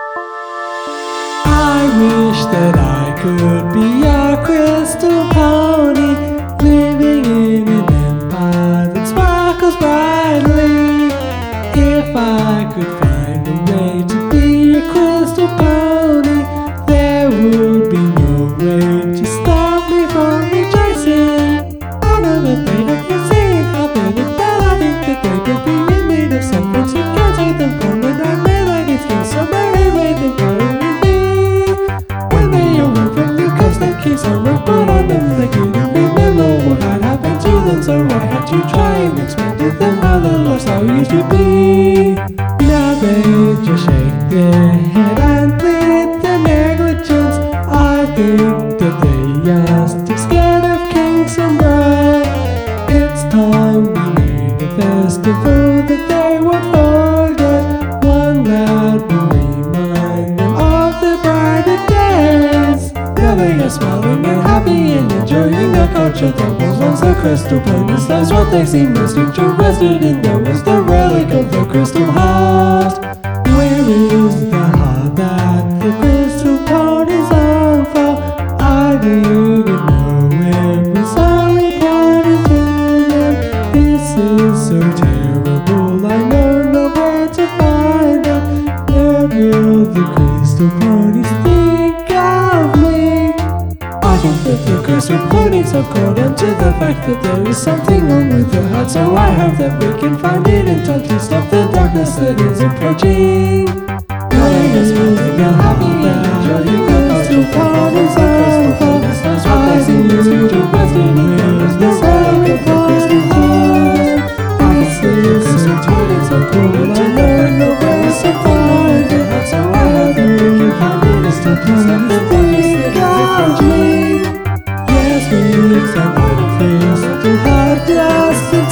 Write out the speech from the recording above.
I wish that I could be a crystal pony, living in an empire that sparkles brightly. If I could find a way to be a crystal pony, there would be no way to stop me from rejoicing. I know that they have been saying how bad and bad I think that they could be made of something so can't take them from when I made like it's been so very way they follow me. When they awoke from the coast, they kiss a rock put on them. They couldn't remember what had happened to them, so I had to try and explain to them how the lifestyle used to be. Now they just shake their head and plead their negligence. I think that they are still scared of King Summer. It's time we made a festival that they won't forget, one that will remind them of the brighter days. Now they are smiling and happy and enjoying the culture that was once the crystal ponies. That's what they seem most interested in. That was the relic of the crystal heart. Where is the heart that the crystal ponies are for? I didn't know it was only pointed to them. This is so terrible, I know nowhere to find them. Where will the crystal ponies think of me? I think that the crystal ponies have caught on to the fact that there is something wrong with the heart, so I hope that we can find it in time to stop the darkness that is approaching. They are smiling and happy and enjoying the crystal ponies are for. I see you interested in the relic of the crystal heart. This is so tiny, so cool, I know nowhere is so far. The heart, so I hope that we can find it in time to stop the darkness that is approaching. Yes, we accept what it feels to have just